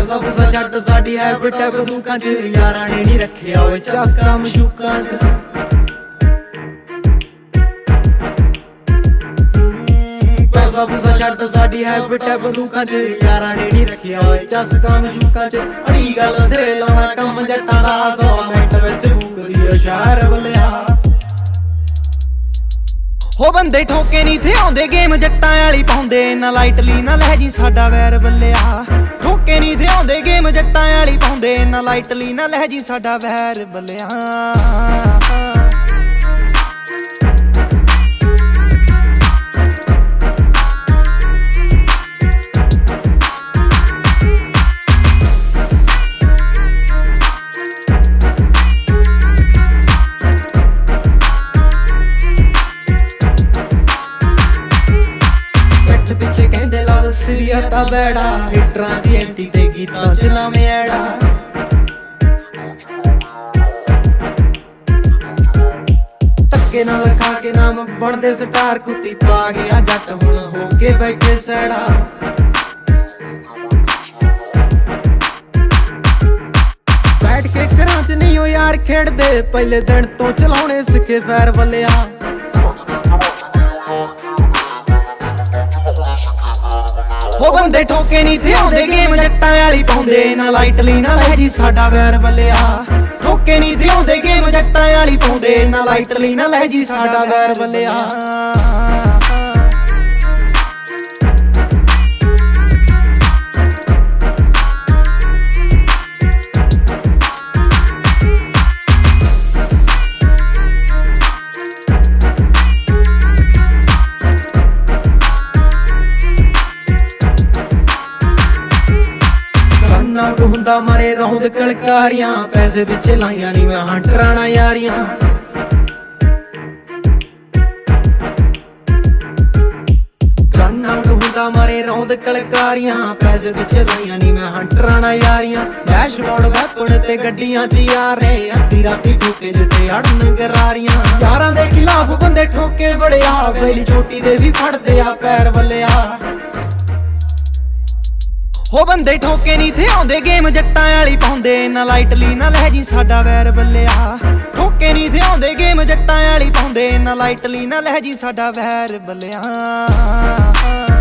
ਪੈਸਾ ਪੂਸਾ ਛੱਡ ਸਾਡੀ ਹੈਬਿਟ ਹੈ ਬੰਦੂਕਾਂ ਚ ਯਾਰਾਂ ਨੇ ਨੀ ਰੱਖਿਆ ਓਏ ਚਸਕਾ ਮਸ਼ੂਕਾਂ ਚ ਪੈਸਾ ਪੂਸਾ ਛੱਡ ਸਾਡੀ ਹੈਬਿਟ ਹੈ ਬੰਦੂਕਾਂ ਚ ਯਾਰਾਂ ਨੇ ਨੀ ਰੱਖਿਆ ਓਏ ਚਸਕਾ ਮਸ਼ੂਕਾਂ ਚ ਅੜੀ ਗੱਲ ਸਿਰੇ ਲਾਉਣਾ ਕੰਮ ਜੱਟਾਂ ਦਾ 100 ਮਿੰਟ ਵਿੱਚ ਫੂਕਦੀ ਓ ਸ਼ਹਿਰ ਬਲਿਆ ਹੋ ਬੰਦੇ ਠੋਕੇ ਨਹੀਂ ਥੇ ਆਉਂਦੇ ਗੇਮ ਜੱਟਾਂ ਵਾਲੀ ਪਾਉਂਦੇ ਨਾ ਲਾਈਟਲੀ ਨਾ ਲਹਿਜੀ ਸਾਡਾ ਵੈਰ ਬੱਲਿਆ ਠੋਕੇ ਨਹੀਂ ਥੇ ਆਉਂਦੇ ਗੇਮ ਜੱਟਾਂ ਵਾਲੀ ਪਾਉਂਦੇ ਨਾ ਲਾਈਟਲੀ ਨਾ ਲਹਿਜੀ ਸਾਡਾ ਵੈਰ ਬੱਲਿਆ ਪਿੱਛੇ ਕਹਿੰਦੇ ਲਵ ਸੀਰੀਆ ਤਾਂ ਬੈੜਾ ਹੀਟਰਾਂ ਚ ਐਂਟੀ ਤੇ ਗੀਤਾਂ ਚ ਨਵੇਂ ਐੜਾ ਧੱਕੇ ਨਾਲ ਖਾ ਕੇ ਨਾਮ ਬਣਦੇ ਸਟਾਰ ਕੁੱਤੀ ਪਾ ਗਿਆ ਜੱਟ ਹੁਣ ਹੋ ਕੇ ਬੈਠੇ ਸੈੜਾ ਬੈਠ ਕੇ ਘਰਾਂ ਚ ਨਹੀਂ ਓ ਯਾਰ ਖੇਡਦੇ ਪਹਿਲੇ ਦਿਨ ਤੋਂ ਚਲਾਉਣੇ ਸਿੱਖੇ ਫੈਰ ਵੱਲਿਆ ਹੋ ਬੰਦੇ ਠੋਕੇ ਨਹੀਂ ਥੇ ਆਉਂਦੇ ਗੇਮ ਜੱਟਾਂ ਵਾਲੀ ਪਾਉਂਦੇ ਨਾ ਲਾਈਟਲੀ ਨਾ ਲਹਿਜੀ ਸਾਡਾ ਵੈਰ ਬੱਲਿਆ ਠੋਕੇ ਨਹੀਂ ਥੇ ਆਉਂਦੇ ਗੇਮ ਜੱਟਾਂ ਵਾਲੀ ਪਾਉਂਦੇ ਨਾ ਲਾਈਟਲੀ ਨਾ ਲਹਿਜੀ ਸਾਡਾ ਵੈਰ ਬੱਲਿਆ ਆਊਟ ਹੁੰਦਾ ਮਾਰੇ ਰੌਂਦ ਕਲਕਾਰੀਆਂ ਪੈਸੇ ਪਿੱਛੇ ਲਾਈਆਂ ਨੀ ਮੈਂ ਹੰਟਰਾਂ ਨਾਲ ਯਾਰੀਆਂ ਗਨ ਆਊਟ ਹੁੰਦਾ ਮਾਰੇ ਰੌਂਦ ਕਲਕਾਰੀਆਂ ਪੈਸੇ ਪਿੱਛੇ ਲਾਈਆਂ ਨੀ ਮੈਂ ਹੰਟਰਾਂ ਨਾਲ ਯਾਰੀਆਂ ਡੈਸ਼ਬੋਰਡ ਵੈਪਨ ਤੇ ਗੱਡੀਆਂ ਚ ਯਾਰ ਨੇ ਅੱਧੀ ਰਾਤੀ ਠੋਕੇ ਜਿੱਤੇ ਅੜਨ ਗਰਾਰੀਆਂ ਯਾਰਾਂ ਦੇ ਖਿਲਾਫ ਬੰਦੇ ਠੋਕੇ ਬੜਿਆ ਬੈਲੀ ਚੋਟੀ ਦੇ ਵੀ ਫੜਦੇ ਆ ਪੈਰ ਵੱਲਿਆ ਹੋ ਬੰਦੇ ਠੋਕੇ ਨਹੀਂ ਥੇ ਆਉਂਦੇ ਗੇਮ ਜੱਟਾਂ ਵਾਲੀ ਪਾਉਂਦੇ ਨਾ ਲਾਈਟਲੀ ਨਾ ਲਹਿਜੀ ਸਾਡਾ ਵੈਰ ਬੱਲਿਆ ਠੋਕੇ ਨਹੀਂ ਥੇ ਆਉਂਦੇ ਗੇਮ ਜੱਟਾਂ ਵਾਲੀ ਪਾਉਂਦੇ ਨਾ ਲਾਈਟਲੀ ਨਾ ਲਹਿਜੀ ਸਾਡਾ ਵੈਰ ਬੱਲਿਆ